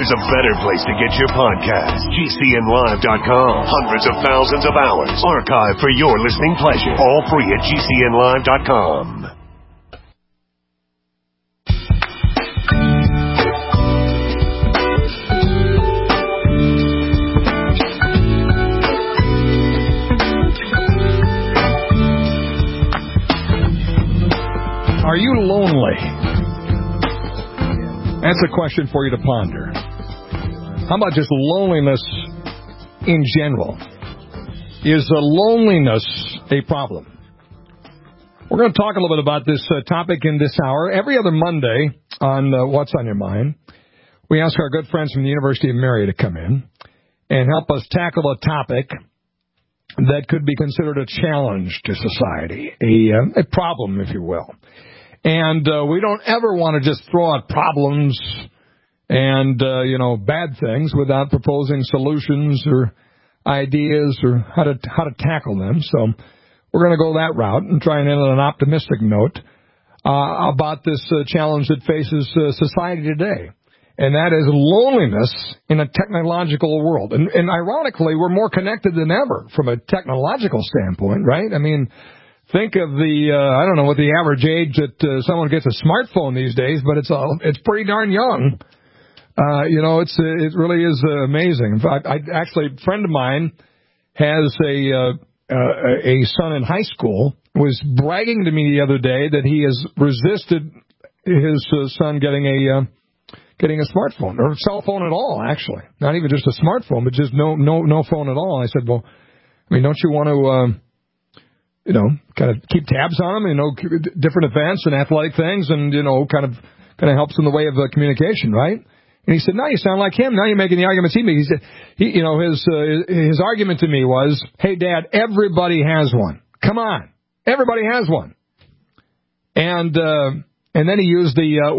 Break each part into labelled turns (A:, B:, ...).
A: there's a better place to get your podcast. GCNlive.com. Hundreds of thousands of hours archived for your listening pleasure. All free at GCNlive.com.
B: Are you lonely? That's a question for you to ponder. How about just loneliness in general? Is loneliness a problem? We're going to talk a little bit about this topic in this hour. Every other Monday on What's on Your Mind, we ask our good friends from the University of Mary to come in and help us tackle a topic that could be considered a challenge to society, a problem, if you will. And we don't ever want to just throw out problems and, bad things without proposing solutions or ideas or how to tackle them. So we're going to go that route and try and end on an optimistic note about this challenge that faces society today. And that is loneliness in a technological world. And ironically, we're more connected than ever from a technological standpoint, right? I mean, think of I don't know what the average age that someone gets a smartphone these days, but it's pretty darn young. It really is amazing. In fact, a friend of mine has a son in high school, was bragging to me the other day that he has resisted his son getting a smartphone or a cell phone at all, actually. Not even just a smartphone, but just no phone at all. And I said, well, I mean, don't you want to kind of keep tabs on them, different events and athletic things, and, kind of helps in the way of communication, right? And he said, no, you sound like him. Now you're making the arguments he made. He said, his argument to me was, hey, Dad, everybody has one. Come on. Everybody has one. And then he used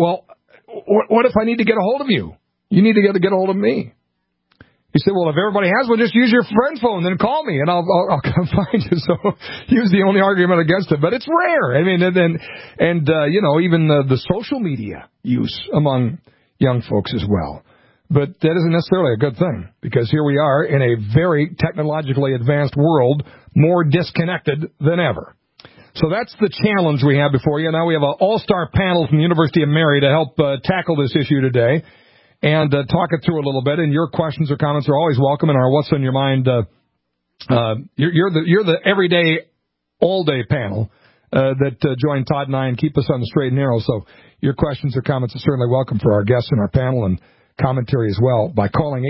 B: what if I need to get a hold of you? You need to get a hold of me. He said, well, if everybody has one, just use your friend's phone, then call me, and I'll come find you. So he was the only argument against it. But it's rare. I mean, even the social media use among young folks as well. But that isn't necessarily a good thing, because here we are in a very technologically advanced world, more disconnected than ever. So that's the challenge we have before you. Now we have an all-star panel from the University of Mary to help tackle this issue today and talk it through a little bit. And your questions or comments are always welcome in our What's on Your Mind. You're the everyday, all-day panel that join Todd and I and keep us on the straight and narrow. So your questions or comments are certainly welcome for our guests in our panel, and commentary as well by calling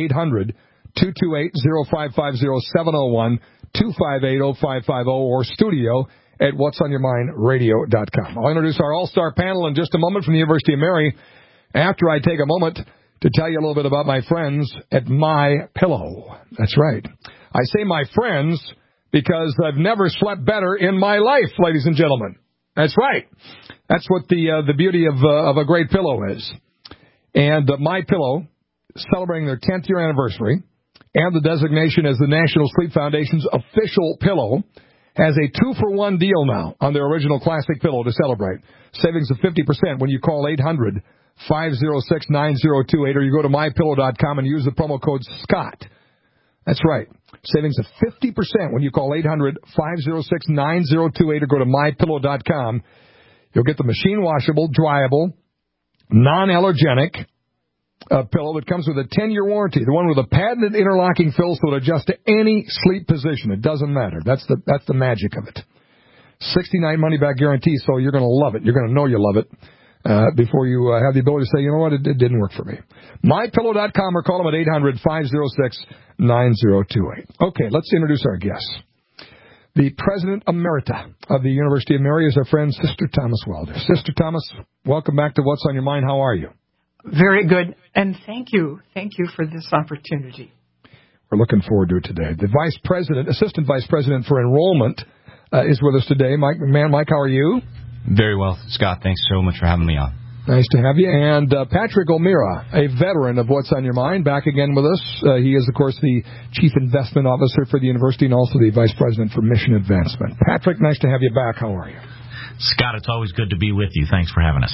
B: 800-228-0550, 701-258-0550, or studio at whatsonyourmindradio.com. I'll introduce our all-star panel in just a moment from the University of Mary after I take a moment to tell you a little bit about my friends at MyPillow. That's right. I say my friends because I've never slept better in my life, ladies and gentlemen. That's right. That's what the beauty of a great pillow is. And MyPillow, celebrating their 10th year anniversary and the designation as the National Sleep Foundation's official pillow, has a 2-for-1 deal now on their original classic pillow to celebrate. Savings of 50% when you call 800-506-9028, or you go to mypillow.com and use the promo code SCOTT. That's right. Savings of 50% when you call 800-506-9028 or go to mypillow.com. You'll get the machine washable, dryable, non-allergenic pillow that comes with a 10-year warranty, the one with a patented interlocking fill so it adjusts to any sleep position. It doesn't matter. That's the magic of it. 69 money-back guarantee, so you're going to love it. You're going to know you love it before you have the ability to say, you know what, it didn't work for me. MyPillow.com or call them at 800-506-9028. Okay, let's introduce our guests. The President Emerita of the University of Mary is our friend, Sister Thomas Welder. Sister Thomas, welcome back to What's on Your Mind. How are you?
C: Very good, and thank you. Thank you for this opportunity.
B: We're looking forward to it today. The Assistant Vice President for Enrollment is with us today. Mike McMahon. Mike, how are you?
D: Very well, Scott. Thanks so much for having me on.
B: Nice to have you. And Patrick O'Meara, a veteran of What's on Your Mind, back again with us. He is, of course, the Chief Investment Officer for the university and also the Vice President for Mission Advancement. Patrick, nice to have you back. How are you?
E: Scott, it's always good to be with you. Thanks for having us.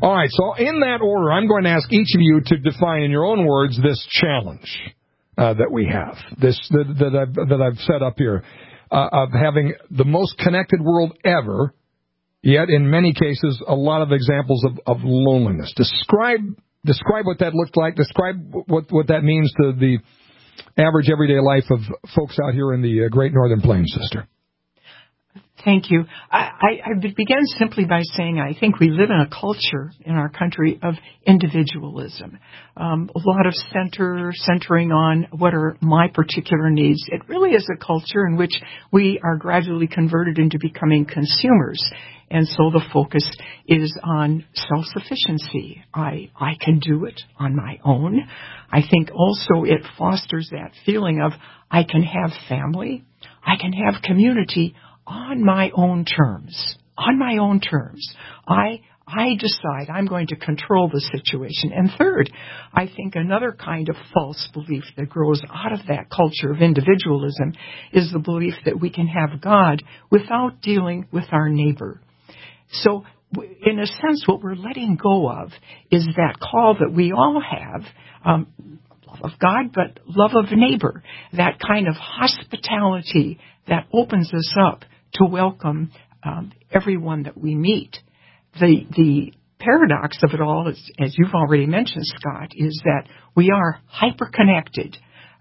B: All right, so in that order, I'm going to ask each of you to define in your own words this challenge that we have, that I've set up here, of having the most connected world ever, yet in many cases a lot of examples of loneliness. Describe what that looked like. Describe what that means to the average everyday life of folks out here in the Great Northern Plains, sister.
C: Thank you. I began simply by saying I think we live in a culture in our country of individualism. A lot of centering on what are my particular needs. It really is a culture in which we are gradually converted into becoming consumers. And so the focus is on self-sufficiency. I can do it on my own. I think also it fosters that feeling of I can have family, I can have community on my own terms. On my own terms. I decide I'm going to control the situation. And third, I think another kind of false belief that grows out of that culture of individualism is the belief that we can have God without dealing with our neighbor. So, in a sense, what we're letting go of is that call that we all have, love of God, but love of neighbor, that kind of hospitality that opens us up to welcome everyone that we meet. The paradox of it all, as you've already mentioned, Scott, is that we are hyper-connected.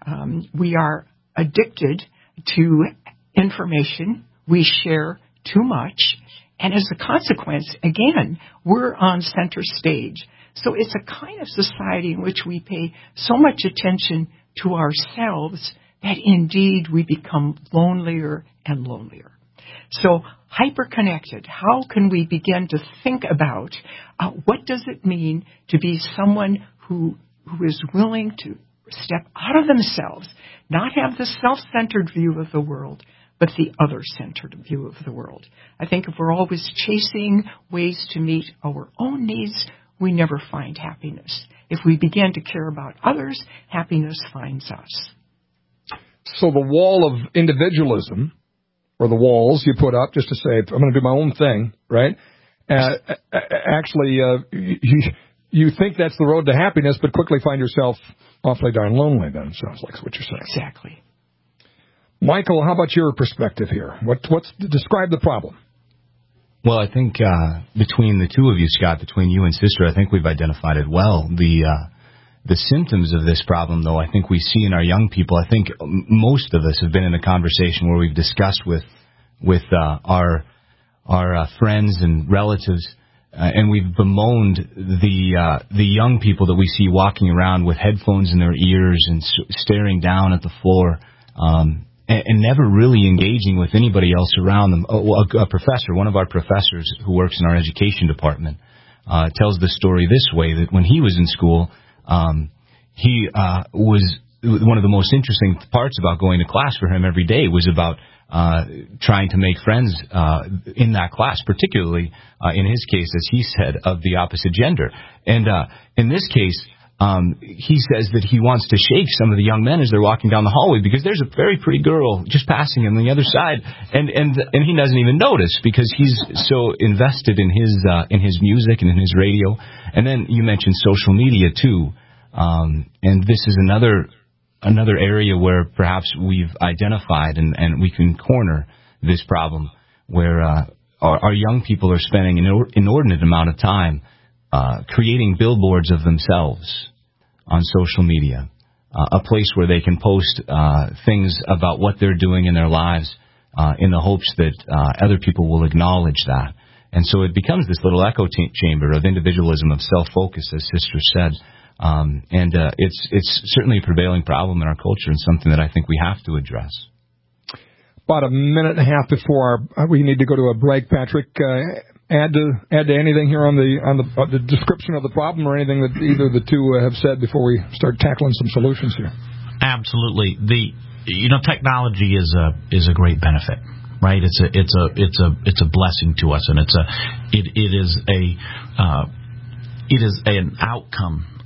C: We are addicted to information. We share too much. And as a consequence, again, we're on center stage. So it's a kind of society in which we pay so much attention to ourselves that indeed we become lonelier and lonelier. So hyper-connected, how can we begin to think about what does it mean to be someone who is willing to step out of themselves, not have the self-centered view of the world, but the other-centered view of the world. I think if we're always chasing ways to meet our own needs, we never find happiness. If we begin to care about others, happiness finds us.
B: So the wall of individualism, or the walls you put up just to say, I'm going to do my own thing, right? Actually, you think that's the road to happiness, but quickly find yourself awfully darn lonely then, sounds like what you're saying.
C: Exactly.
B: Michael, how about your perspective here? Describe the problem.
D: Well, I think between the two of you, Scott, between you and Sister, I think we've identified it well. The symptoms of this problem, though, I think we see in our young people. I think most of us have been in a conversation where we've discussed with our friends and relatives, and we've bemoaned the young people that we see walking around with headphones in their ears and staring down at the floor, and never really engaging with anybody else around them. A professor, one of our professors who works in our education department, tells the story this way, that when he was in school, he was one of the most interesting parts about going to class for him every day was about trying to make friends in that class, particularly in his case, as he said, of the opposite gender. And in this case, he says that he wants to shake some of the young men as they're walking down the hallway because there's a very pretty girl just passing him on the other side, and he doesn't even notice because he's so invested in his music and in his radio. And then you mentioned social media too, and this is another area where perhaps we've identified and we can corner this problem where our young people are spending an inordinate amount of time creating billboards of themselves on social media, a place where they can post things about what they're doing in their lives in the hopes that other people will acknowledge that. And so it becomes this little echo chamber of individualism, of self-focus, as Sister said. And it's certainly a prevailing problem in our culture and something that I think we have to address.
B: About a minute and a half before we need to go to a break, Patrick. Add to anything here on the description of the problem, or anything that either of the two have said before we start tackling some solutions here.
E: Absolutely. Technology is a great benefit, right? It's a blessing to us, and it is an outcome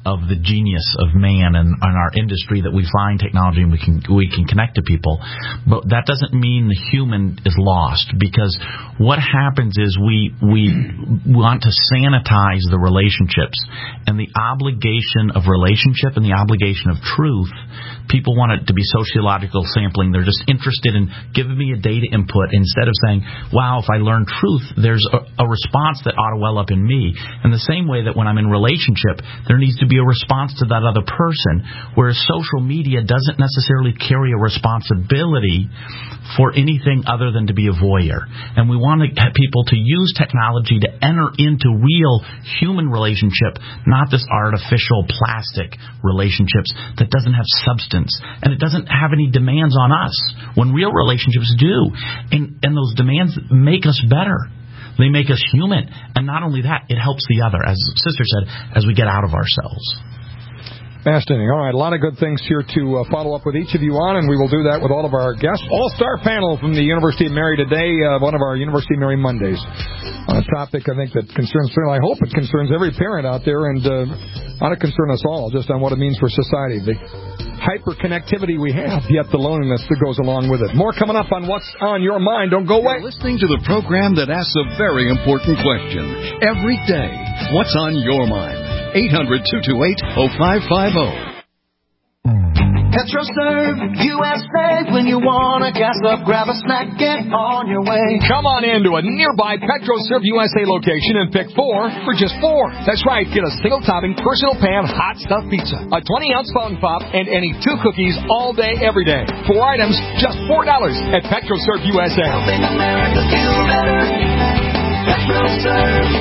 E: of the genius of man and our industry that we find technology and we can connect to people. But that doesn't mean the human is lost, because what happens is we want to sanitize the relationships, and the obligation of relationship and the obligation of truth. People want it to be sociological sampling. They're just interested in giving me a data input instead of saying, wow, if I learn truth, there's a response that ought to well up in me. In the same way that when I'm in relationship, there needs to be a response to that other person, whereas social media doesn't necessarily carry a responsibility for anything other than to be a voyeur. And we want to get people to use technology to enter into real human relationship, not this artificial plastic relationships that doesn't have substance, and it doesn't have any demands on us when real relationships do. And those demands make us better. They make us human. And not only that, it helps the other, as Sister said, as we get out of ourselves.
B: Fascinating. All right, a lot of good things here to follow up with each of you on, and we will do that with all of our guests. All-star panel from the University of Mary today, one of our University of Mary Mondays, on a topic I think that concerns, I hope it concerns every parent out there, and ought to concern us all, just on what it means for society. The hyper-connectivity we have, yet the loneliness that goes along with it. More coming up on What's on Your Mind. Don't go away.
F: You're listening to the program that asks a very important question every day. What's on your mind? 800-228-0550.
G: PetroServe USA. When you want to gas up, grab a snack, get on your way.
B: Come on in to a nearby PetroServe USA location and pick 4 for just $4. That's right. Get a single-topping personal pan hot stuffed pizza, a 20-ounce fountain pop, and any 2 cookies all day, every day. 4 items, just $4 at PetroServe USA.
G: Helping America feel better. PetroServe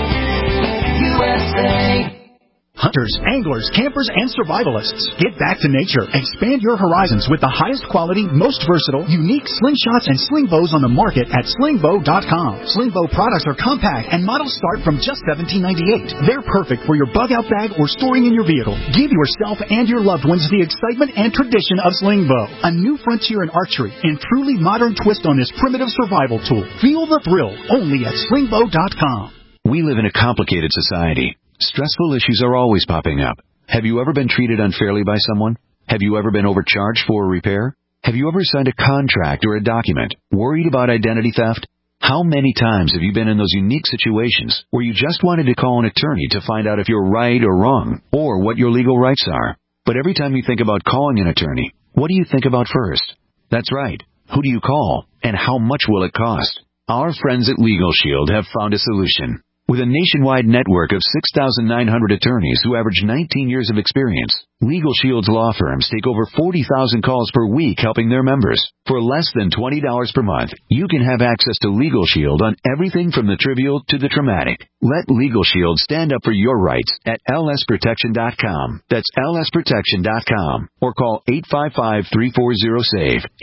G: USA.
H: Hunters, anglers, campers, and survivalists, get back to nature. Expand your horizons with the highest quality, most versatile, unique slingshots and sling bows on the market at slingbow.com. Sling bow products are compact and models start from just $17.98. They're perfect for your bug out bag or storing in your vehicle. Give yourself and your loved ones the excitement and tradition of sling bow, a new frontier in archery and truly modern twist on this primitive survival tool. Feel the thrill only at slingbow.com.
I: We live in a complicated society. Stressful issues are always popping up. Have you ever been treated unfairly by someone? Have you ever been overcharged for a repair? Have you ever signed a contract or a document worried about identity theft? How many times have you been in those unique situations where you just wanted to call an attorney to find out if you're right or wrong, or what your legal rights are? But every time you think about calling an attorney, what do you think about first? That's right. Who do you call, and how much will it cost? Our friends at Legal Shield have found a solution. With a nationwide network of 6,900 attorneys who average 19 years of experience, Legal Shield's law firms take over 40,000 calls per week helping their members. For less than $20 per month, you can have access to Legal Shield on everything from the trivial to the traumatic. Let Legal Shield stand up for your rights at lsprotection.com. That's lsprotection.com. Or call 855-340-SAVE,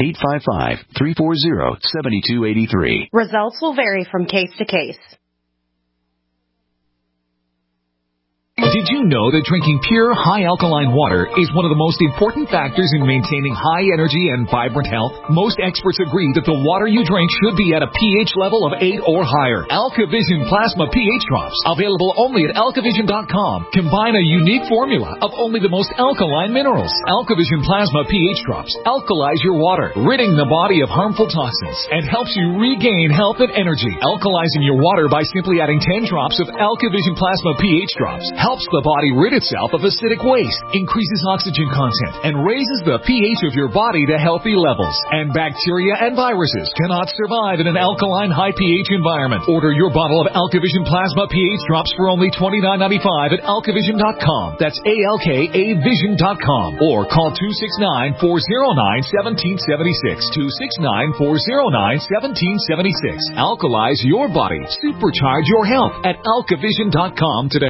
I: 855-340-7283.
J: Results will vary from case to case.
K: Did you know that drinking pure, high-alkaline water is one of the most important factors in maintaining high energy and vibrant health? Most experts agree that the water you drink should be at a pH level of 8 or higher. AlkaVision Plasma pH Drops, available only at alkavision.com, combine a unique formula of only the most alkaline minerals. AlkaVision Plasma pH Drops alkalize your water, ridding the body of harmful toxins, and helps you regain health and energy. Alkalizing your water by simply adding 10 drops of AlkaVision Plasma pH Drops helps the body rid itself of acidic waste, increases oxygen content, and raises the pH of your body to healthy levels. And bacteria and viruses cannot survive in an alkaline high pH environment. Order your bottle of AlkaVision Plasma pH Drops for only $29.95 at alkavision.com. That's ALKAvision.com. Or call 269-409-1776. 269-409-1776. Alkalize your body. Supercharge your health at alkavision.com today.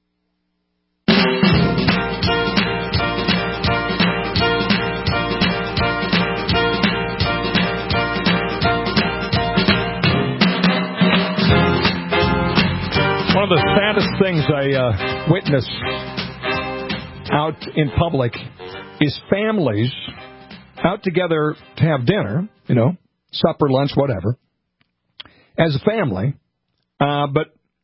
B: One of the saddest things I witness out in public is families out together to have dinner, supper, lunch, whatever, as a family, but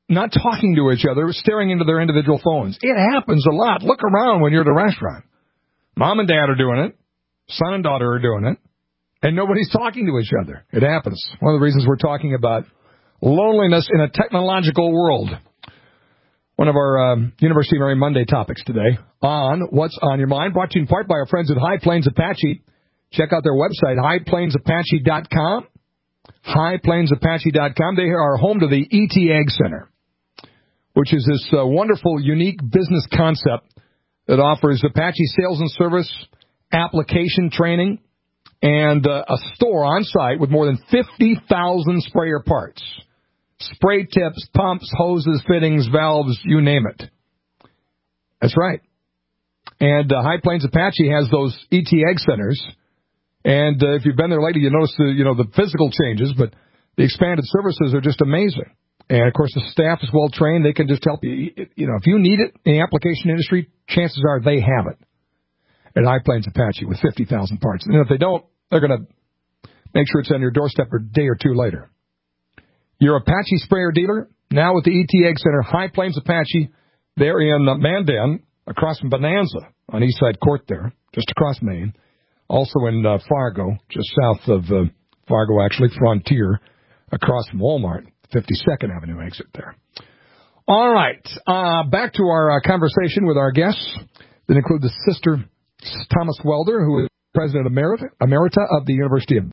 B: not talking to each other, staring into their individual phones. It happens a lot. Look around when you're at a restaurant. Mom and dad are doing it. Son and daughter are doing it. And nobody's talking to each other. It happens. One of the reasons we're talking about loneliness in a technological world. One of our University of Mary Monday topics today on What's on Your Mind, brought to you in part by our friends at High Plains Apache. Check out their website, highplainsapache.com. highplainsapache.com. They are home to the ET Ag Center, which is this wonderful, unique business concept that offers Apache sales and service, application training, and a store on site with more than 50,000 sprayer parts. Spray tips, pumps, hoses, fittings, valves, you name it. That's right. And High Plains Apache has those ET Ag Centers. And if you've been there lately, you notice the physical changes, but the expanded services are just amazing. And, of course, the staff is well trained. They can just help you. If you need it in the application industry, chances are they have it at High Plains Apache with 50,000 parts. And if they don't, they're going to make sure it's on your doorstep a day or two later. Your Apache sprayer dealer, now with the ET Ag Center, High Plains Apache. They're in Mandan, across from Bonanza on East Side Court there, just across Maine. Also in Fargo, just south of Fargo, actually, Frontier, across from Walmart, 52nd Avenue exit there. All right, back to our conversation with our guests that include the Sister Thomas Welder, who is President Emerita of the University of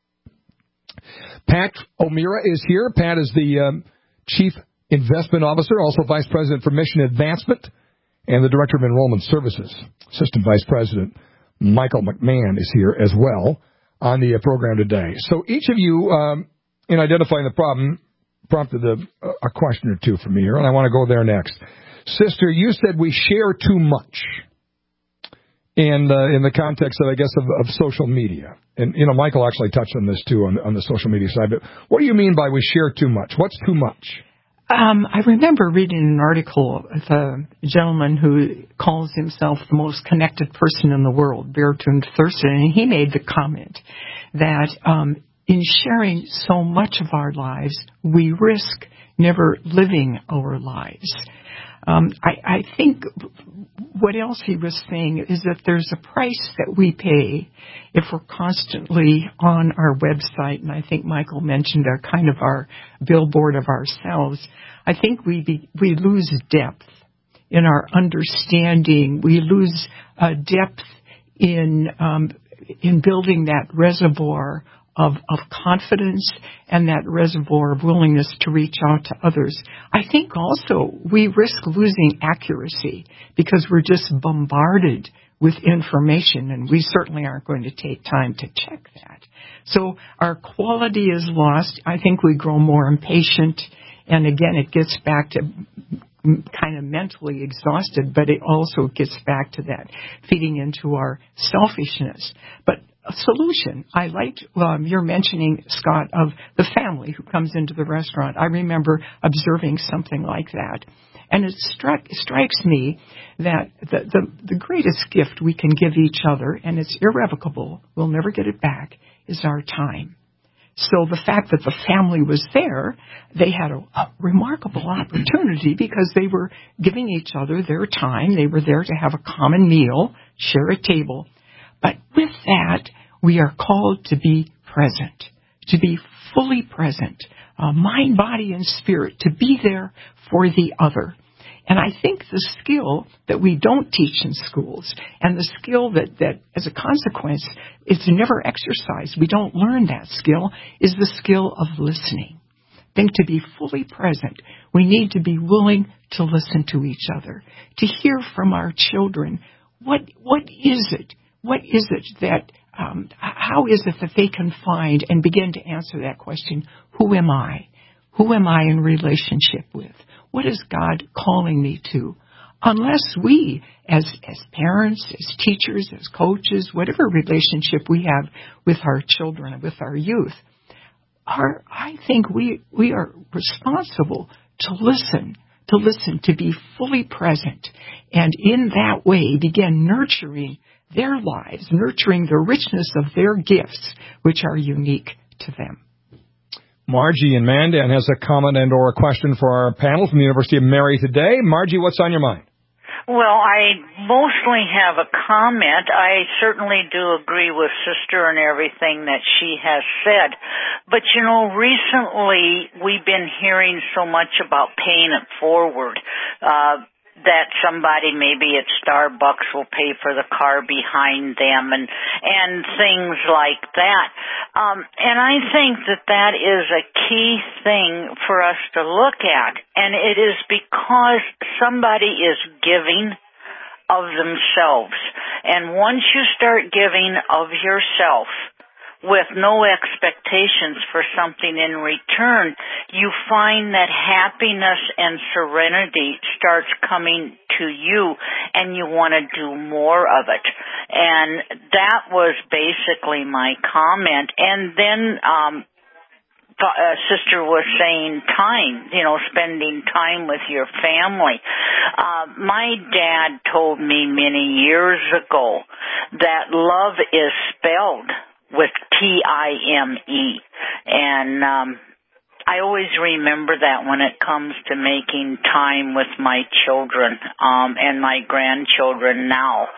B: Pat O'Meara is here. Pat is the Chief Investment Officer, also Vice President for Mission Advancement, and the Director of Enrollment Services. Assistant Vice President Michael McMahon is here as well on the program today. So each of you, in identifying the problem, prompted a question or two from me here, and I want to go there next. Sister, you said we share too much in the context of, I guess, of social media. And, Michael actually touched on this, too, on the social media side. But what do you mean by we share too much? What's too much?
C: I remember reading an article with a gentleman who calls himself the most connected person in the world, Bertrand Thurston, and he made the comment that in sharing so much of our lives, we risk never living our lives. I think what else he was saying is that there's a price that we pay if we're constantly on our website, and I think Michael mentioned our billboard of ourselves. I think we lose depth in our understanding. We lose depth in building that reservoir of confidence and that reservoir of willingness to reach out to others. I think also we risk losing accuracy because we're just bombarded with information, and we certainly aren't going to take time to check that. So our quality is lost. I think we grow more impatient, and again, it gets back to kind of mentally exhausted, but it also gets back to that feeding into our selfishness. But a solution. I liked your mentioning, Scott, of the family who comes into the restaurant. I remember observing something like that. And it strikes me that the greatest gift we can give each other, and it's irrevocable, we'll never get it back, is our time. So the fact that the family was there, they had a remarkable opportunity because they were giving each other their time. They were there to have a common meal, share a table. But with that, we are called to be present, to be fully present, mind, body, and spirit, to be there for the other. And I think the skill that we don't teach in schools, and the skill that as a consequence, it's never exercised, we don't learn that skill, is the skill of listening. I think to be fully present, we need to be willing to listen to each other, to hear from our children. What is it? What is it that, how is it that they can find and begin to answer that question, who am I? Who am I in relationship with? What is God calling me to? Unless we, as parents, as teachers, as coaches, whatever relationship we have with our children, with our youth, I think we are responsible to listen, to be fully present, and in that way begin nurturing their lives, nurturing the richness of their gifts, which are unique to them.
B: Margie in Mandan has a comment and or a question for our panel from the University of Mary today. Margie, what's on your mind?
L: Well, I mostly have a comment. I certainly do agree with Sister and everything that she has said. But, recently we've been hearing so much about paying it forward. That somebody maybe at Starbucks will pay for the car behind them and things like that. And I think that is a key thing for us to look at. And it is because somebody is giving of themselves. And once you start giving of yourself, with no expectations for something in return, you find that happiness and serenity starts coming to you, and you want to do more of it. And that was basically my comment. And then Sister was saying time, spending time with your family. My dad told me many years ago that love is spelled with T-I-M-E. And I always remember that when it comes to making time with my children and my grandchildren now,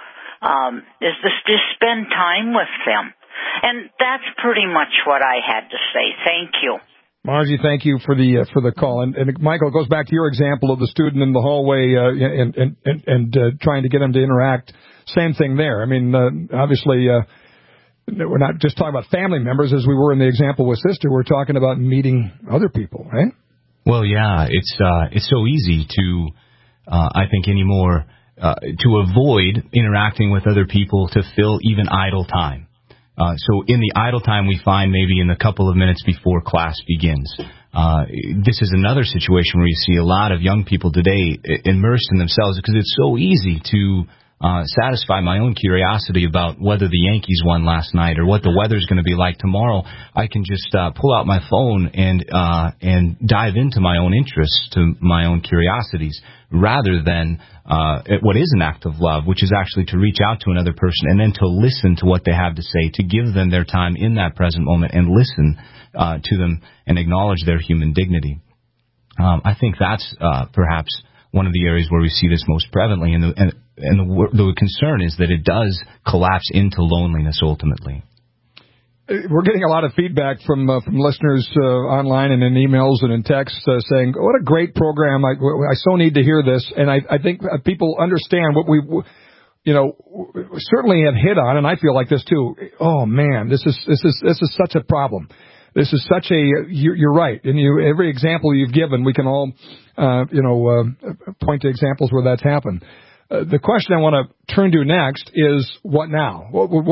L: is to spend time with them. And that's pretty much what I had to say. Thank you.
B: Margie, thank you for the call. And Michael, it goes back to your example of the student in the hallway and trying to get him to interact. Same thing there. I mean, obviously, we're not just talking about family members, as we were in the example with Sister. We're talking about meeting other people, right?
D: Well, yeah, it's so easy to, I think anymore, to avoid interacting with other people to fill even idle time. So in the idle time we find maybe in the couple of minutes before class begins. This is another situation where you see a lot of young people today immersed in themselves because it's so easy to satisfy my own curiosity about whether the Yankees won last night or what the weather's going to be like tomorrow. I can just pull out my phone and dive into my own interests, to my own curiosities, rather than what is an act of love, which is actually to reach out to another person and then to listen to what they have to say, to give them their time in that present moment and listen to them and acknowledge their human dignity. I think that's perhaps one of the areas where we see this most prevalently, and the concern is that it does collapse into loneliness ultimately.
B: We're getting a lot of feedback from listeners online and in emails and in texts saying, what a great program. I so need to hear this. And I think people understand what we certainly have hit on, and I feel like this too. Oh man, this is such a problem. This is such a, you're right. And every example you've given, we can all, point to examples where that's happened. The question I want to turn to next is what now?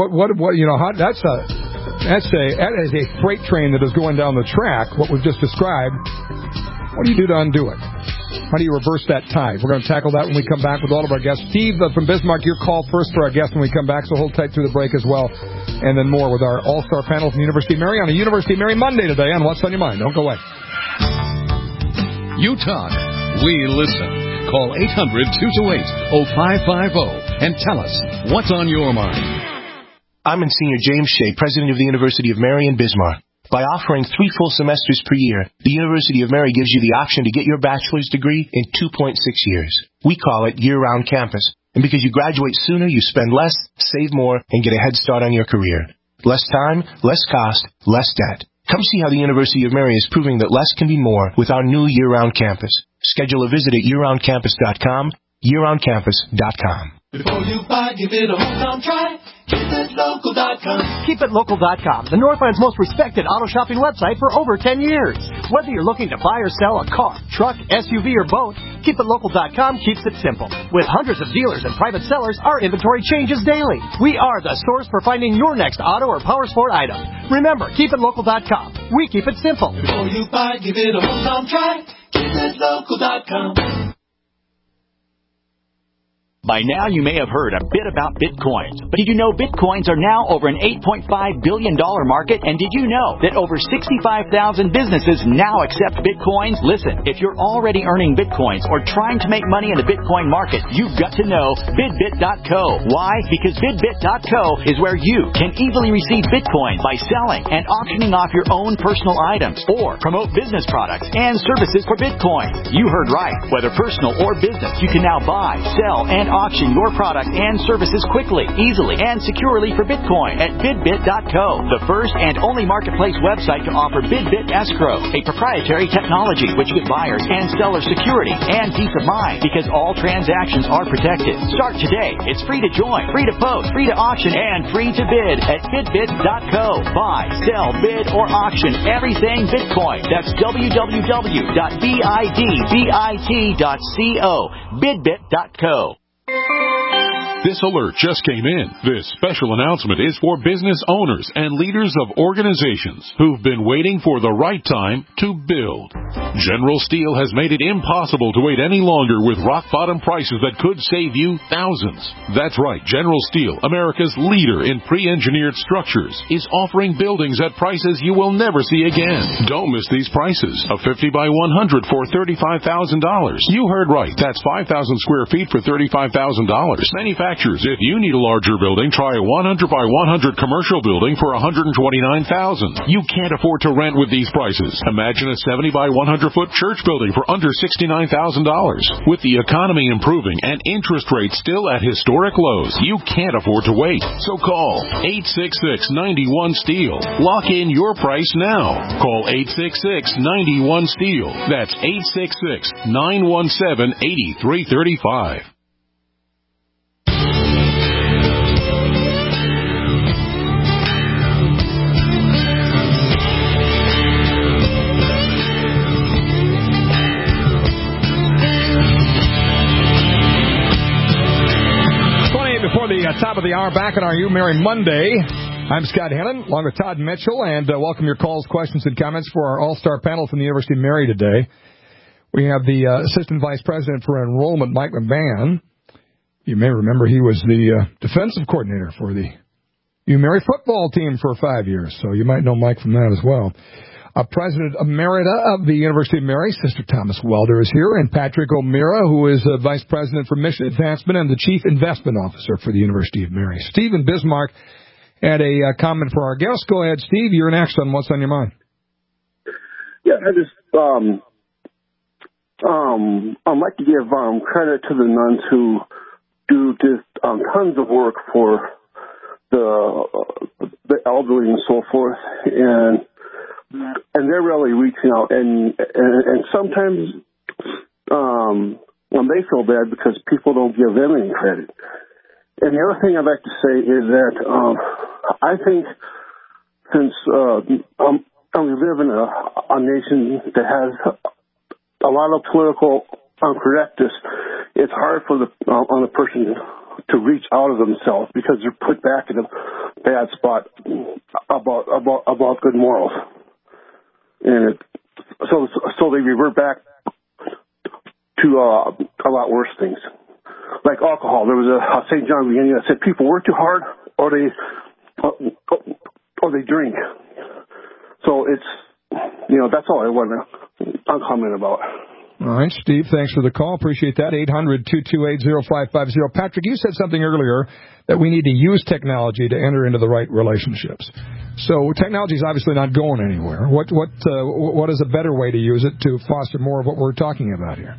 B: That is a freight train that is going down the track, what we've just described. What do you do to undo it? How do you reverse that tide? We're going to tackle that when we come back with all of our guests. Steve from Bismarck, your call first for our guests when we come back, so hold tight through the break as well. And then more with our all-star panel from the University of Mary on a University of Mary Monday today on What's on Your Mind. Don't go away.
F: You talk, we listen. Call 800-228-0550 and tell us what's on your mind.
M: I'm Monsignor James Shea, President of the University of Mary in Bismarck. By offering 3 full semesters per year, the University of Mary gives you the option to get your bachelor's degree in 2.6 years. We call it year-round campus. And because you graduate sooner, you spend less, save more, and get a head start on your career. Less time, less cost, less debt. Come see how the University of Mary is proving that less can be more with our new year-round campus. Schedule a visit at yearroundcampus.com, yearroundcampus.com.
G: Before you buy, give it a hometown try. KeepItLocal.com.
N: KeepItLocal.com, the Northland's most respected auto shopping website for over 10 years. Whether you're looking to buy or sell a car, truck, SUV, or boat, KeepItLocal.com keeps it simple. With hundreds of dealers and private sellers, our inventory changes daily. We are the source for finding your next auto or power sport item. Remember, KeepItLocal.com. We keep it simple.
G: Before you buy, give it a hometown try. KeepItLocal.com.
O: By now, you may have heard a bit about Bitcoins. But did you know Bitcoins are now over an $8.5 billion market? And did you know that over 65,000 businesses now accept Bitcoins? Listen, if you're already earning Bitcoins or trying to make money in the Bitcoin market, you've got to know BidBit.co. Why? Because BidBit.co is where you can easily receive Bitcoin by selling and auctioning off your own personal items or promote business products and services for Bitcoin. You heard right. Whether personal or business, you can now buy, sell, and auction your product and services quickly, easily, and securely for Bitcoin at BidBit.co, the first and only marketplace website to offer BidBit Escrow, a proprietary technology which gives buyers and sellers security and peace of mind because all transactions are protected. Start today. It's free to join, free to post, free to auction, and free to bid at BidBit.co. Buy, sell, bid, or auction everything Bitcoin. That's www.bidbit.co. BidBit.co.
P: This alert just came in. This special announcement is for business owners and leaders of organizations who've been waiting for the right time to build. General Steel has made it impossible to wait any longer with rock-bottom prices that could save you thousands. That's right. General Steel, America's leader in pre-engineered structures, is offering buildings at prices you will never see again. Don't miss these prices. A 50 by 100 for $35,000. You heard right. That's 5,000 square feet for $35,000. Manufacturers, if you need a larger building, try a 100 by 100 commercial building for $129,000. You can't afford to rent with these prices. Imagine a 70 by 100 foot church building for under $69,000. With the economy improving and interest rates still at historic lows, you can't afford to wait. So call 866-91-STEEL. Lock in your price now. Call 866-91-STEEL. That's 866-917-8335.
B: Top of the hour, back on our You Mary Monday. I'm Scott Hennon, along with Todd Mitchell, and welcome your calls, questions, and comments for our all-star panel from the University of Mary today. We have the Assistant Vice President for Enrollment, Mike McMahon. You may remember he was the defensive coordinator for the U Mary football team for 5 years, so you might know Mike from that as well. President Emerita of the University of Mary, Sister Thomas Welder, is here, and Patrick O'Meara, who is Vice President for Mission Advancement and the Chief Investment Officer for the University of Mary. Steve in Bismarck had a comment for our guest. Go ahead, Steve. You're next on What's on Your Mind.
Q: Yeah, I just I'd like to give credit to the nuns who do just tons of work for the elderly and so forth, and they're really reaching out, and sometimes they feel bad because people don't give them any credit. And the other thing I'd like to say is that I think since we live in a nation that has a lot of political correctness, it's hard for on a person to reach out of themselves because they're put back in a bad spot about good morals. And so they revert back to a lot worse things, like alcohol. There was a St. John beginning that said people work too hard or they drink. So it's, that's all I want to comment about.
B: All right, Steve, thanks for the call. Appreciate that. 800-228-0550. Patrick, you said something earlier that we need to use technology to enter into the right relationships. So technology is obviously not going anywhere. What is a better way to use it to foster more of what we're talking about here?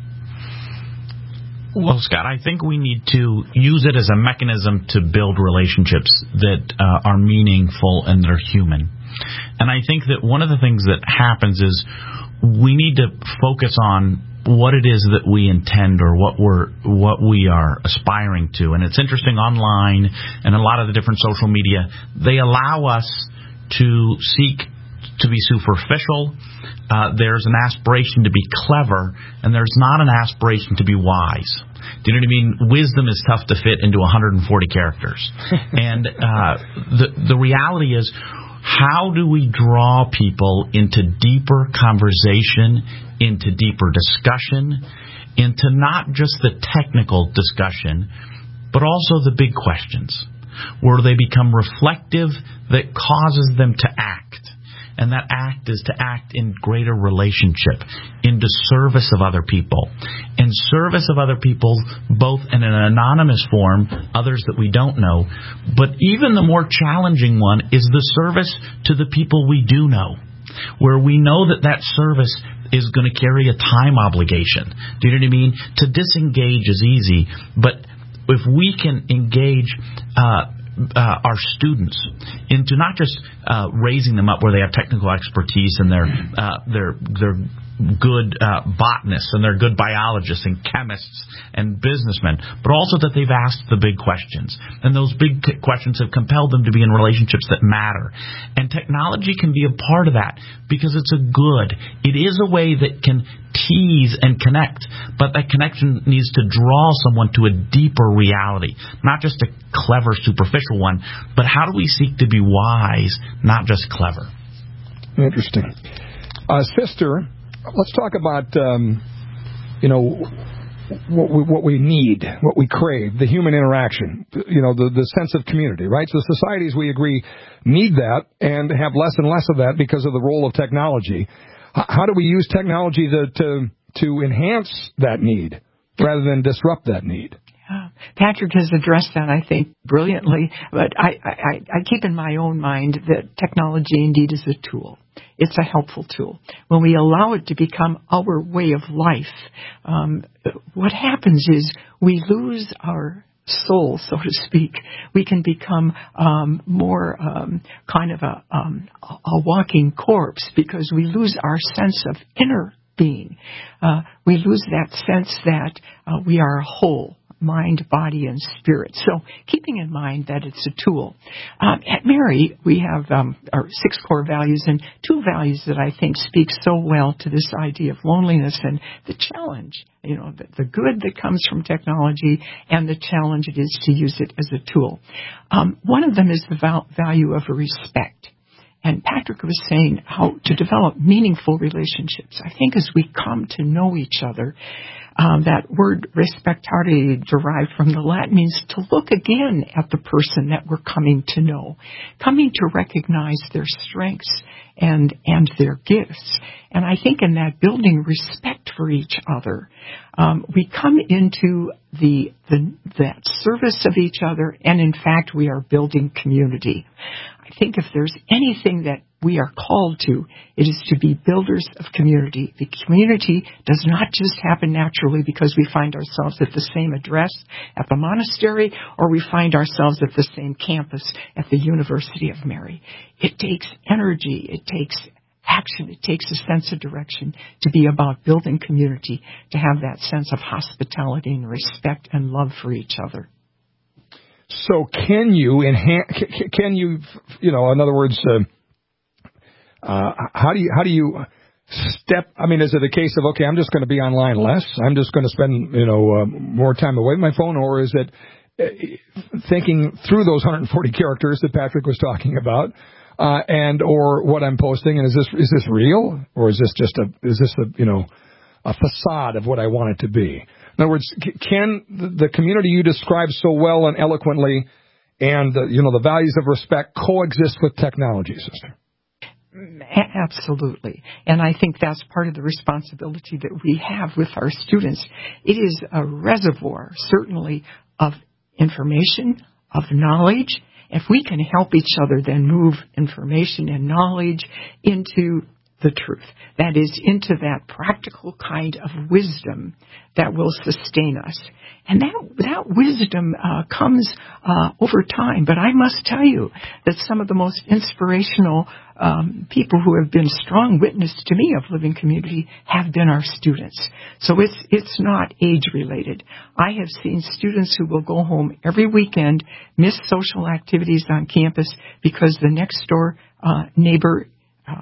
E: Well, Scott, I think we need to use it as a mechanism to build relationships that are meaningful and that are human. And I think that one of the things that happens is we need to focus on what it is that we intend or what we are aspiring to. And it's interesting, online and a lot of the different social media, they allow us to seek to be superficial. There's an aspiration to be clever, and there's not an aspiration to be wise. Do you know what I mean? Wisdom is tough to fit into 140 characters. And the reality is, how do we draw people into deeper conversation, into deeper discussion, into not just the technical discussion, but also the big questions, where they become reflective that causes them to act. And that act is to act in greater relationship, into service of other people. In service of other people, both in an anonymous form, others that we don't know, but even the more challenging one is the service to the people we do know, where we know that service is going to carry a time obligation. Do you know what I mean? To disengage is easy, but if we can engage our students into not just raising them up where they have technical expertise and they're good botanists and they're good biologists and chemists and businessmen, but also that they've asked the big questions. And those big questions have compelled them to be in relationships that matter. And technology can be a part of that because it's a good. It is a way that can tease and connect, but that connection needs to draw someone to a deeper reality, not just a clever, superficial one, but how do we seek to be wise, not just clever?
B: Interesting. Sister, let's talk about, what we need, what we crave, the human interaction, the sense of community, right? So societies, we agree, need that and have less and less of that because of the role of technology. How do we use technology to enhance that need rather than disrupt that need?
C: Yeah. Patrick has addressed that, I think, brilliantly. But I keep in my own mind that technology indeed is a tool. It's a helpful tool. When we allow it to become our way of life, what happens is we lose our soul, so to speak. We can become more kind of a walking corpse because we lose our sense of inner being. We lose that sense that we are a whole. Mind, body, and spirit. So keeping in mind that it's a tool. At Mary, we have our 6 core values and 2 values that I think speak so well to this idea of loneliness and the challenge, the good that comes from technology and the challenge it is to use it as a tool. One of them is the value of respect. And Patrick was saying how to develop meaningful relationships. I think as we come to know each other, that word respectare, derived from the Latin, means to look again at the person that we're coming to know, coming to recognize their strengths and their gifts. And I think in that building respect for each other, we come into that service of each other, and in fact, we are building community. I think if there's anything that we are called to, it is to be builders of community. The community does not just happen naturally because we find ourselves at the same address at the monastery or we find ourselves at the same campus at the University of Mary. It takes energy. It takes action. It takes a sense of direction to be about building community, to have that sense of hospitality and respect and love for each other.
B: So can you enhance, in other words, how do you step, is it a case of, okay, I'm just going to be online less, I'm just going to spend, more time away from my phone, or is it thinking through those 140 characters that Patrick was talking about, or what I'm posting, and is this real, or is this just a facade of what I want it to be? In other words, can the community you describe so well and eloquently and the values of respect coexist with technology, sister?
C: Absolutely. And I think that's part of the responsibility that we have with our students. It is a reservoir, certainly, of information, of knowledge. If we can help each other then move information and knowledge into the truth, that is, into that practical kind of wisdom that will sustain us. And that wisdom comes over time. But I must tell you that some of the most inspirational people who have been strong witness to me of living community have been our students. So it's not age-related. I have seen students who will go home every weekend, miss social activities on campus because the next door neighbor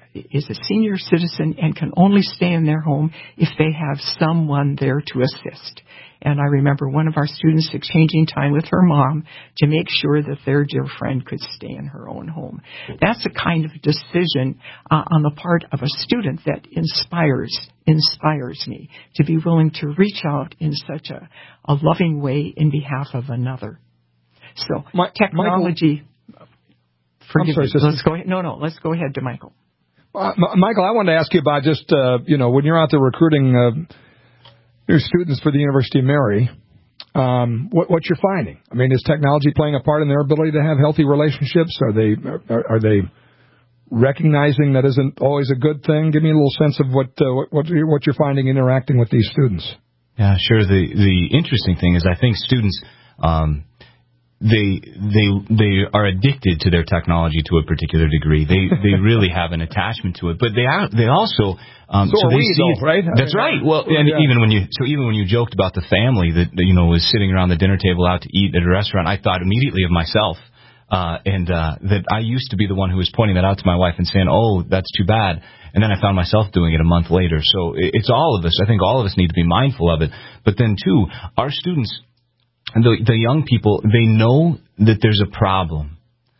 C: is a senior citizen and can only stay in their home if they have someone there to assist. And I remember one of our students exchanging time with her mom to make sure that their dear friend could stay in her own home. That's a kind of decision on the part of a student that inspires me to be willing to reach out in such a loving way in behalf of another. So technology. Forgive me. Let's go ahead. No. Let's go ahead to Michael.
B: Michael, I wanted to ask you about just when you're out there recruiting new students for the University of Mary, what you're finding. I mean, is technology playing a part in their ability to have healthy relationships? Are they recognizing that isn't always a good thing? Give me a little sense of what you're finding interacting with these students.
D: Yeah, sure. The interesting thing is I think students they are addicted to their technology to a particular degree. They really have an attachment to it, but they also so they see it, right? That's right. Well, and even when you joked about the family that was sitting around the dinner table out to eat at a restaurant, I thought immediately of myself, and that I used to be the one who was pointing that out to my wife and saying, "Oh, that's too bad." And then I found myself doing it a month later. So it's all of us. I think all of us need to be mindful of it. But then too, our students. And the young people, they know that there's a problem.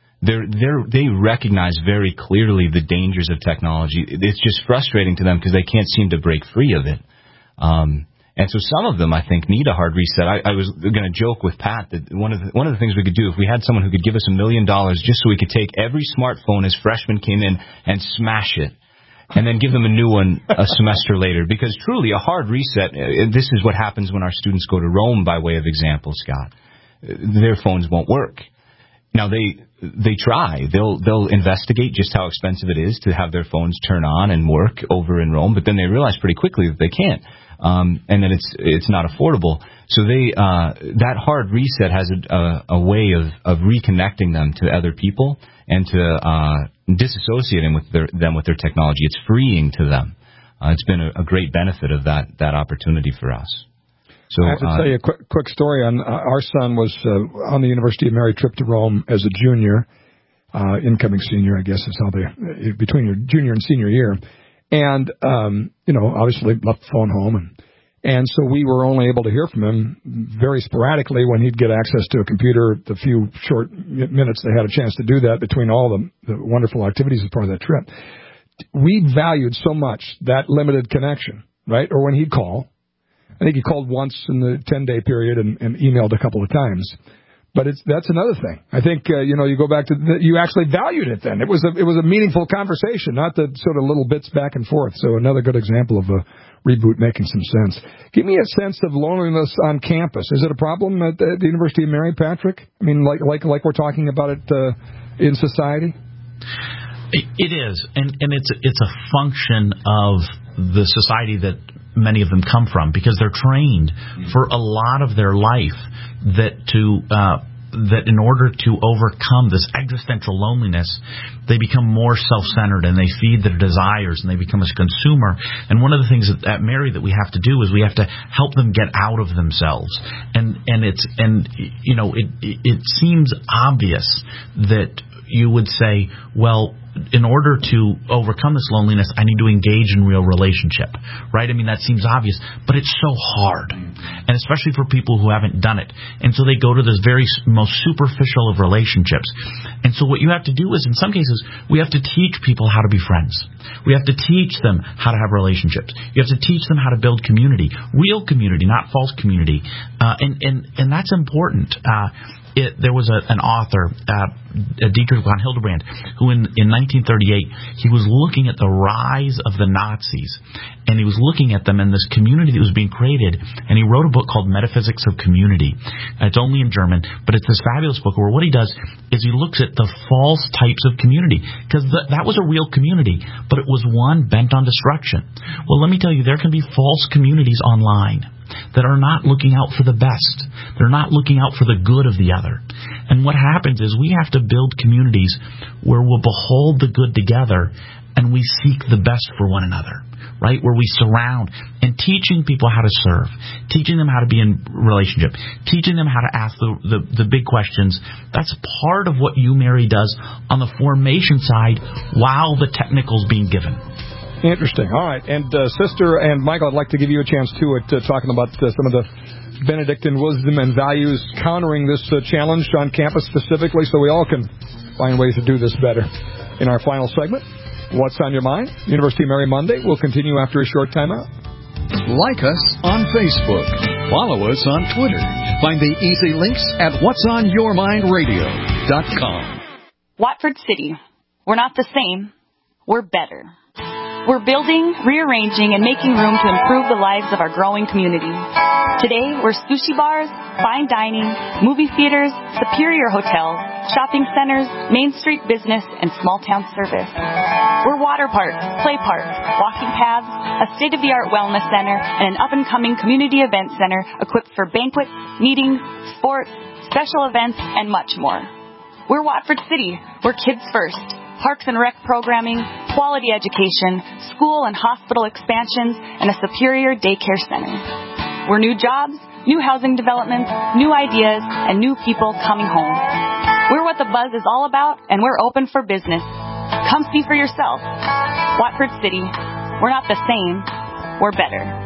D: They recognize very clearly the dangers of technology. It's just frustrating to them because they can't seem to break free of it. And so some of them, I think, need a hard reset. I was going to joke with Pat that one of the things we could do if we had someone who could give us $1 million just so we could take every smartphone as freshmen came in and smash it. And then give them a new one a semester later. Because truly, a hard reset, this is what happens when our students go to Rome, by way of example, Scott. Their phones won't work. Now, they try. They'll investigate just how expensive it is to have their phones turn on and work over in Rome, but then they realize pretty quickly that they can't. And that it's not affordable. So that hard reset has a way of reconnecting them to other people and to disassociating with their technology. It's freeing to them. It's been a great benefit of that opportunity for us. So
B: I have to tell you a quick story. Our son was on the University of Mary trip to Rome as a junior, incoming senior, I guess is how between your junior and senior year. And, obviously left the phone home. And so we were only able to hear from him very sporadically when he'd get access to a computer, the few short minutes they had a chance to do that between all the wonderful activities as part of that trip. We valued so much that limited connection, right? Or when he'd call. I think he called once in the 10-day period and emailed a couple of times. But that's another thing. I think, you go back to, you actually valued it then. It was a meaningful conversation, not the sort of little bits back and forth. So another good example of a reboot making some sense. Give me a sense of loneliness on campus. Is it a problem at the University of Mary, Patrick? I mean, like we're talking about it in society?
E: It is. And it's a function of the society that many of them come from, because they're trained for a lot of their life that in order to overcome this existential loneliness, they become more self-centered and they feed their desires and they become a consumer. And one of the things at Mary that we have to do is we have to help them get out of themselves. And it seems obvious that you would say, well, in order to overcome this loneliness, I need to engage in real relationship, right? I mean, that seems obvious, but it's so hard, and especially for people who haven't done it. And so they go to this very most superficial of relationships. And so what you have to do is, in some cases, we have to teach people how to be friends. We have to teach them how to have relationships. You have to teach them how to build community, real community, not false community. And that's important. There was an author, Dietrich von Hildebrand, who in 1938, he was looking at the rise of the Nazis, and he was looking at them in this community that was being created, and he wrote a book called Metaphysics of Community. It's only in German, but it's this fabulous book where what he does is he looks at the false types of community, because that was a real community, but it was one bent on destruction. Well, let me tell you, there can be false communities online that are not looking out for the best. They're not looking out for the good of the other. And what happens is we have to build communities where we'll behold the good together and we seek the best for one another. right, where we surround, and teaching people how to serve, teaching them how to be in relationship, teaching them how to ask the big questions. That's part of what You Mary does on the formation side while the technical's being given.
B: Interesting. All right. And Sister and Michael, I'd like to give you a chance, too, at talking about some of the Benedictine wisdom and values countering this challenge on campus specifically, so we all can find ways to do this better. In our final segment, What's on Your Mind? University of Mary Monday will continue after a short time out.
F: Like us on Facebook. Follow us on Twitter. Find the easy links at whatsonyourmindradio.com.
R: Watford City. We're not the same. We're better. We're building, rearranging, and making room to improve the lives of our growing community. Today, we're sushi bars, fine dining, movie theaters, Superior Hotel, shopping centers, Main Street business, and small town service. We're water parks, play parks, walking paths, a state-of-the-art wellness center, and an up-and-coming community event center equipped for banquets, meetings, sports, special events, and much more. We're Watford City. We're kids first. Parks and rec programming, quality education, school and hospital expansions, and a superior daycare center. We're new jobs, new housing developments, new ideas, and new people coming home. We're what the buzz is all about, and we're open for business. Come see for yourself. Watford City. We're not the same. We're better.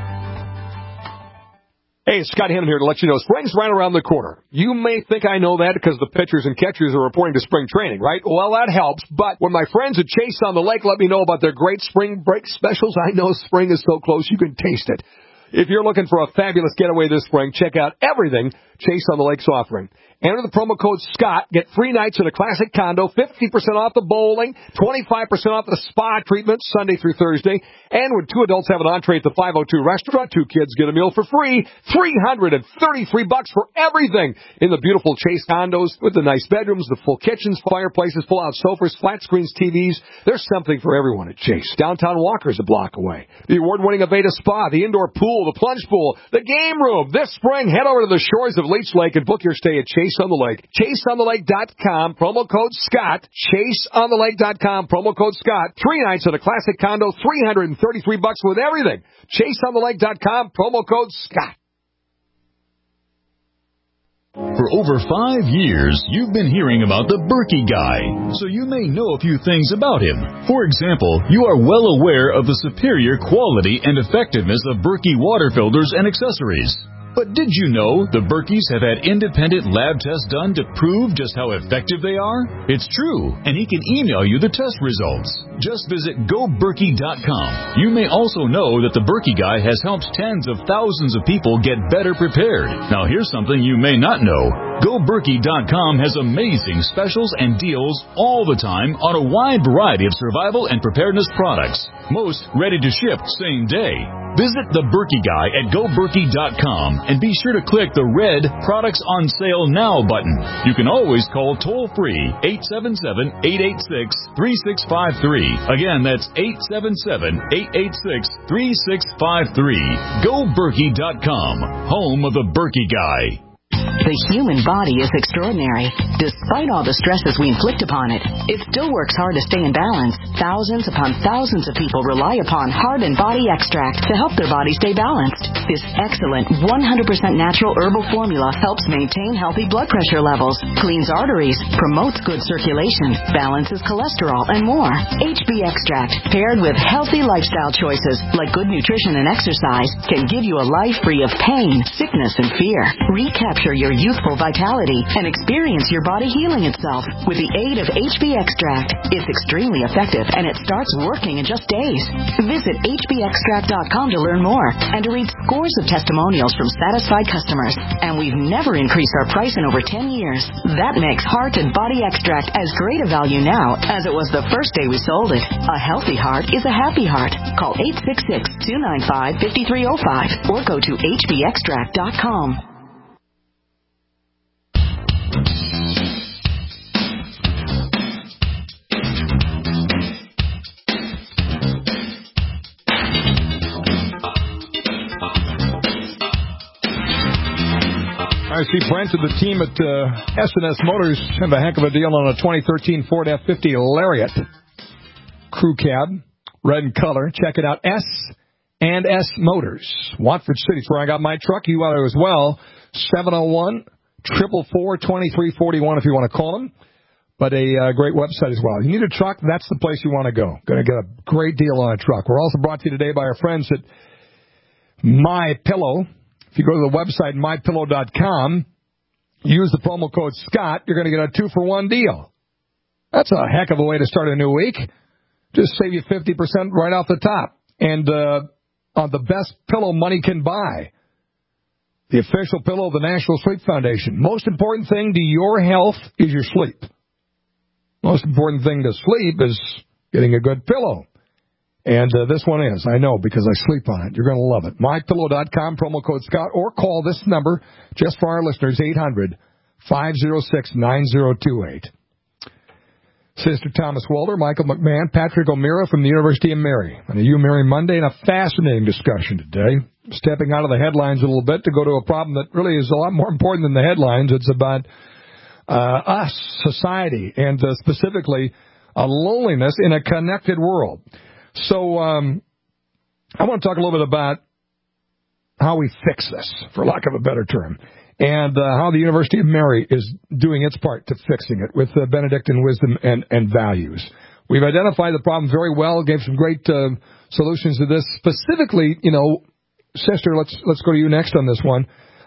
B: Hey, it's Scott Hannon here to let you know spring's right around the corner. You may think I know that because the pitchers and catchers are reporting to spring training, right? Well, that helps, but when my friends at Chase on the Lake let me know about their great spring break specials, I know spring is so close you can taste it. If you're looking for a fabulous getaway this spring, check out everything Chase on the Lake's offering. Enter the promo code SCOTT, get 3 nights in a classic condo, 50% off the bowling, 25% off the spa treatment Sunday through Thursday, and when 2 adults have an entree at the 502 restaurant, 2 kids get a meal for free, $333 for everything in the beautiful Chase condos with the nice bedrooms, the full kitchens, fireplaces, pull-out sofas, flat screens, TVs. There's something for everyone at Chase. Downtown Walker's a block away. The award-winning Aveda Spa, the indoor pool, the plunge pool, the game room. This spring, head over to the shores of Leech Lake and book your stay at Chase on the Lake. ChaseOnTheLake.com, promo code Scott. ChaseOnTheLake.com, promo code Scott. 3 nights at a classic condo, $333 with everything. ChaseOnTheLake.com, promo code Scott.
S: For over 5 years, you've been hearing about the Berkey Guy, so you may know a few things about him. For example, you are well aware of the superior quality and effectiveness of Berkey water filters and accessories. But did you know the Berkeys have had independent lab tests done to prove just how effective they are? It's true, and he can email you the test results. Just visit GoBerkey.com. You may also know that the Berkey Guy has helped tens of thousands of people get better prepared. Now here's something you may not know. GoBerkey.com has amazing specials and deals all the time on a wide variety of survival and preparedness products. Most ready to ship same day. Visit the Berkey Guy at GoBerkey.com and be sure to click the red Products on Sale Now button. You can always call toll-free 877-886-3653. Again, that's 877-886-3653. GoBerkey.com, home of the Berkey Guy.
T: The human body is extraordinary. Despite all the stresses we inflict upon it, it still works hard to stay in balance. Thousands upon thousands of people rely upon Heart and Body Extract to help their body stay balanced. This excellent 100% natural herbal formula helps maintain healthy blood pressure levels, cleans arteries, promotes good circulation, balances cholesterol, and more. HB Extract, paired with healthy lifestyle choices like good nutrition and exercise, can give you a life free of pain, sickness, and fear. Recapture your youthful vitality and experience your body healing itself with the aid of HB Extract. It's extremely effective and it starts working in just days. Visit hbextract.com to learn more and to read scores of testimonials from satisfied customers. And we've never increased our price in over 10 years. That makes Heart and Body Extract as great a value now as it was the first day we sold it. A healthy heart is a happy heart. Call 866-295-5305 or go to hbextract.com.
B: I see Brent and the team at S&S Motors have a heck of a deal on a 2013 Ford F-50 Lariat. Crew cab, red in color. Check it out, S&S Motors. Watford City's where I got my truck. You ought to as well. 701-444-2341 if you want to call them. But a great website as well. You need a truck, that's the place you want to go. Going to get a great deal on a truck. We're also brought to you today by our friends at MyPillow. If you go to the website, mypillow.com, use the promo code Scott, you're going to get a 2-for-1 deal. That's a heck of a way to start a new week. Just save you 50% right off the top. And on the best pillow money can buy. The official pillow of the National Sleep Foundation. Most important thing to your health is your sleep. Most important thing to sleep is getting a good pillow. And this one is, I know, because I sleep on it. You're going to love it. MyPillow.com, promo code Scott, or call this number, just for our listeners, 800-506-9028. Sister Thomas Walter, Michael McMahon, Patrick O'Meara from the University of Mary. On a You Mary Monday, and a fascinating discussion today. Stepping out of the headlines a little bit to go to a problem that really is a lot more important than the headlines. It's about us, society, and specifically loneliness in a connected world. So I want to talk a little bit about how we fix this, for lack of a better term, and how the University of Mary is doing its part to fixing it with Benedictine wisdom and values. We've identified the problem very well, gave some great solutions to this. Specifically, Sister, let's go to you next on this one.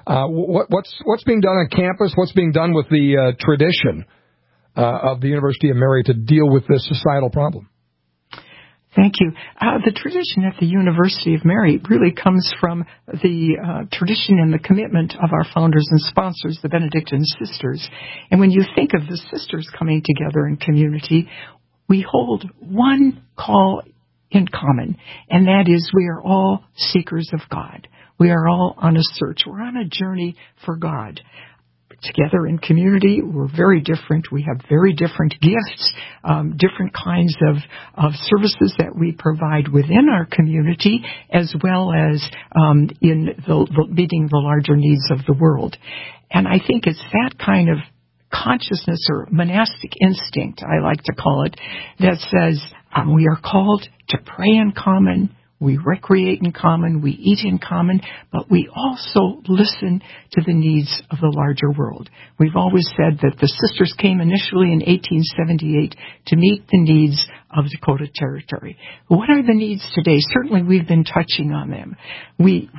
B: What's being done on campus? What's being done with the tradition of the University of Mary to deal with this societal problem?
C: Thank you. The tradition at the University of Mary really comes from the tradition and the commitment of our founders and sponsors, the Benedictine sisters. And when you think of the sisters coming together in community, we hold one call in common, and that is we are all seekers of God. We are all on a search. We're on a journey for God. Together in community, we're very different. We have very different gifts, different kinds of services that we provide within our community, as well as in meeting the larger needs of the world. And I think it's that kind of consciousness or monastic instinct, I like to call it, that says we are called to pray in common, we recreate in common, we eat in common, but we also listen to the needs of the larger world. We've always said that the sisters came initially in 1878 to meet the needs of Dakota Territory. What are the needs today? Certainly we've been touching on them. We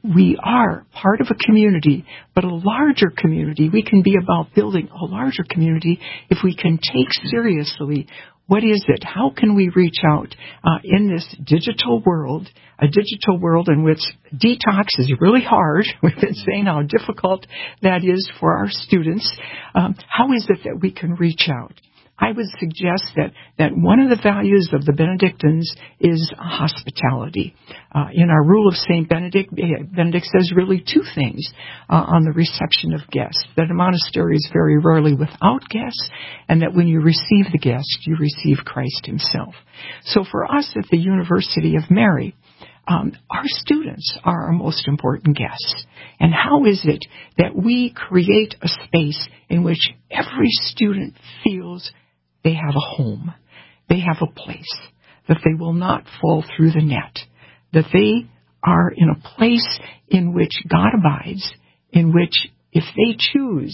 C: are part of a community, but a larger community. We can be about building a larger community if we can take seriously what is it? How can we reach out in this digital world, a digital world in which detox is really hard? We've been saying how difficult that is for our students. How is it that we can reach out? I would suggest that one of the values of the Benedictines is hospitality. In our rule of St. Benedict, Benedict says really two things on the reception of guests. That a monastery is very rarely without guests, and that when you receive the guest, you receive Christ himself. So for us at the University of Mary, our students are our most important guests. And how is it that we create a space in which every student feels they have a home, they have a place, that they will not fall through the net, that they are in a place in which God abides, in which if they choose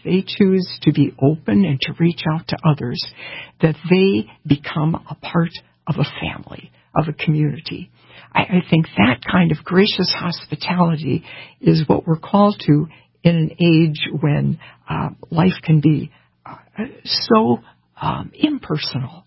C: to be open and to reach out to others, that they become a part of a family, of a community. I think that kind of gracious hospitality is what we're called to in an age when life can be so impersonal,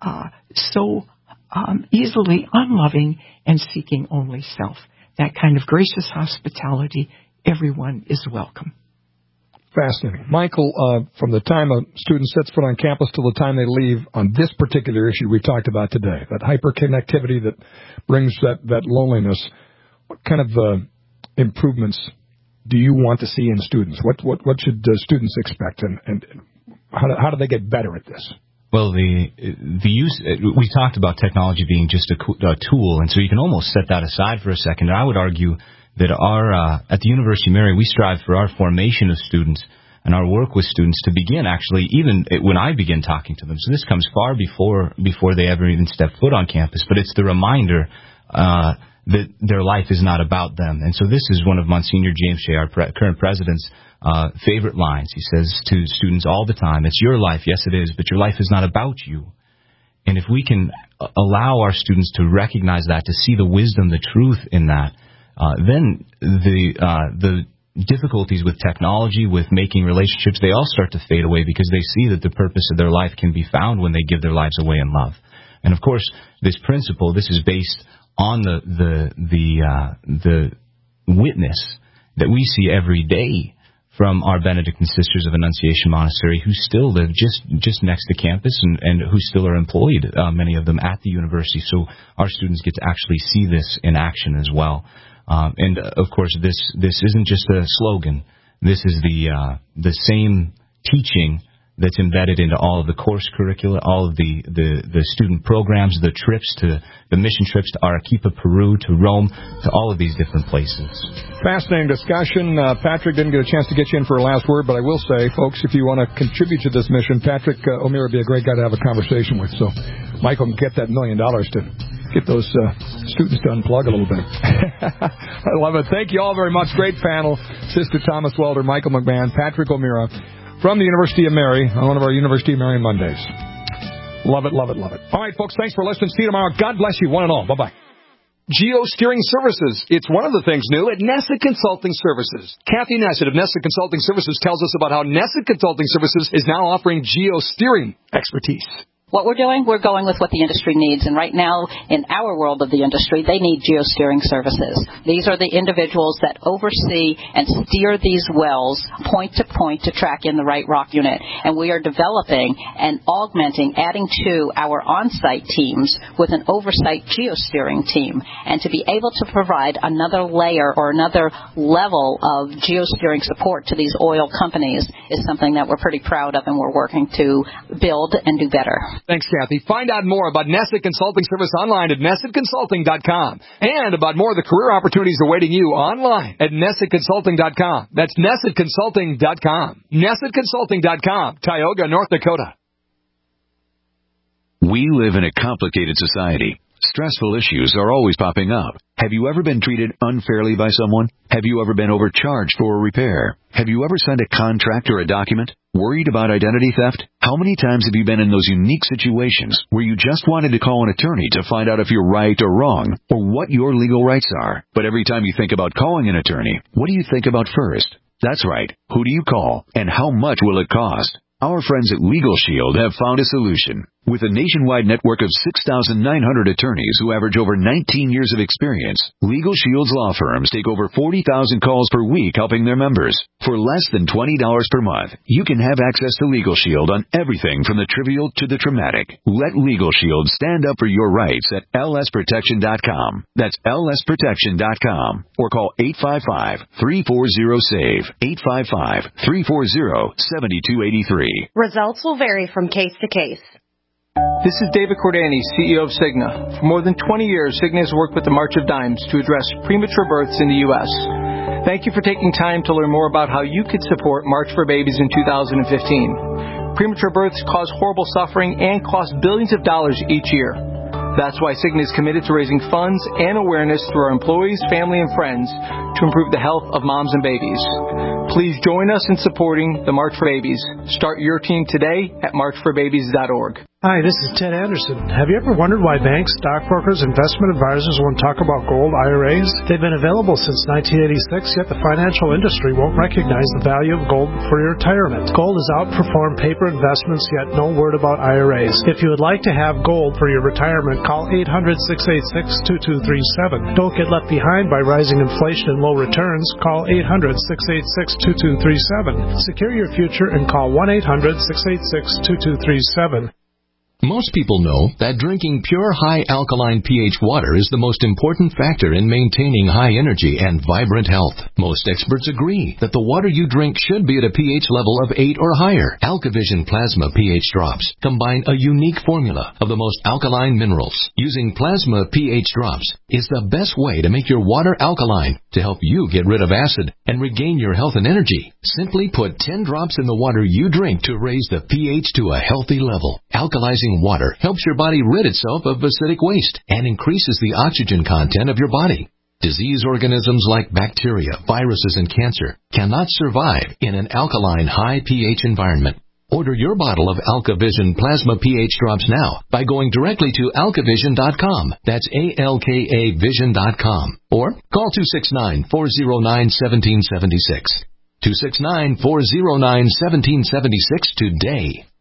C: so easily unloving and seeking only self. That kind of gracious hospitality, everyone is welcome.
B: Fascinating. Michael, from the time a student sets foot on campus till the time they leave on this particular issue we talked about today, that hyperconnectivity that brings that loneliness, what kind of improvements do you want to see in students? What should students expect, and how do they get better at this?
D: Well, the use, we talked about technology being just a tool, and so you can almost set that aside for a second. And I would argue that at the University of Mary, we strive for our formation of students and our work with students to begin, actually, even when I begin talking to them. So this comes far before they ever even step foot on campus, but it's the reminder that their life is not about them. And so this is one of Monsignor James Shea, our current president's favorite lines. He says to students all the time, it's your life, yes it is, but your life is not about you. And if we can allow our students to recognize that, to see the wisdom, the truth in that, then the difficulties with technology, with making relationships, they all start to fade away because they see that the purpose of their life can be found when they give their lives away in love. And of course, this principle, this is based on the witness that we see every day from our Benedictine Sisters of Annunciation Monastery, who still live just next to campus and who still are employed, many of them at the university. So our students get to actually see this in action as well. And of course, this isn't just a slogan. This is the same teaching that's embedded into all of the course curricula, all of the student programs, the trips to the mission trips to Arequipa, Peru, to Rome, to all of these different places.
B: Fascinating discussion. Patrick didn't get a chance to get you in for a last word, but I will say, folks, if you want to contribute to this mission, Patrick O'Meara would be a great guy to have a conversation with. So Michael can get that $1 million to get those students to unplug a little bit. I love it. Thank you all very much. Great panel. Sister Thomas Welder, Michael McMahon, Patrick O'Meara, from the University of Mary on one of our University of Mary Mondays. Love it, love it, love it. All right, folks, thanks for listening. See you tomorrow. God bless you, one and all. Bye-bye.
U: Geo-steering services. It's one of the things new at Nessa Consulting Services. Kathy Nessett of Nessa Consulting Services tells us about how Nessa Consulting Services is now offering geo-steering expertise.
V: What we're doing, we're going with what the industry needs. And right now, in our world of the industry, they need geosteering services. These are the individuals that oversee and steer these wells point to point to track in the right rock unit. And we are developing and augmenting, adding to our on-site teams with an oversight geosteering team. And to be able to provide another layer or another level of geosteering support to these oil companies is something that we're pretty proud of and we're working to build and do better.
U: Thanks, Kathy. Find out more about Nessa Consulting Service online at NessaConsulting.com and about more of the career opportunities awaiting you online at NessaConsulting.com. That's NessaConsulting.com. NessaConsulting.com, Tioga, North Dakota.
I: We live in a complicated society. Stressful issues are always popping up. Have you ever been treated unfairly by someone? Have you ever been overcharged for a repair? Have you ever signed a contract or a document? Worried about identity theft? How many times have you been in those unique situations where you just wanted to call an attorney to find out if you're right or wrong, or what your legal rights are? But every time you think about calling an attorney, what do you think about first? That's right. Who do you call, and how much will it cost? Our friends at Legal Shield have found a solution. With a nationwide network of 6,900 attorneys who average over 19 years of experience, Legal Shield's law firms take over 40,000 calls per week helping their members. For less than $20 per month, you can have access to Legal Shield on everything from the trivial to the traumatic. Let Legal Shield stand up for your rights at lsprotection.com. That's lsprotection.com. Or call 855-340-SAVE. 855-340-7283.
J: Results will vary from case to case.
W: This is David Cordani, CEO of Cigna. For more than 20 years, Cigna has worked with the March of Dimes to address premature births in the U.S. Thank you for taking time to learn more about how you could support March for Babies in 2015. Premature births cause horrible suffering and cost billions of dollars each year. That's why Cigna is committed to raising funds and awareness through our employees, family, and friends to improve the health of moms and babies. Please join us in supporting the March for Babies. Start your team today at marchforbabies.org.
X: Hi, this is Ted Anderson. Have you ever wondered why banks, stockbrokers, investment advisors won't talk about gold IRAs? They've been available since 1986, yet the financial industry won't recognize the value of gold for your retirement. Gold has outperformed paper investments, yet no word about IRAs. If you would like to have gold for your retirement, call 800-686-2237. Don't get left behind by rising inflation and low returns. Call 800-686-2237. Secure your future and call 1-800-686-2237.
A: Most people know that drinking pure high alkaline pH water is the most important factor in maintaining high energy and vibrant health. Most experts agree that the water you drink should be at a pH level of 8 or higher. AlkaVision Plasma pH drops combine a unique formula of the most alkaline minerals. Using Plasma pH drops is the best way to make your water alkaline to help you get rid of acid and regain your health and energy. Simply put 10 drops in the water you drink to raise the pH to a healthy level. Alkalizing water helps your body rid itself of acidic waste and increases the oxygen content of your body. Disease organisms like bacteria, viruses, and cancer cannot survive in an alkaline high pH environment. Order your bottle of AlkaVision Plasma pH drops now by going directly to alkavision.com. That's ALKA Vision.com. Or call 269-409-1776. 269-409-1776 today.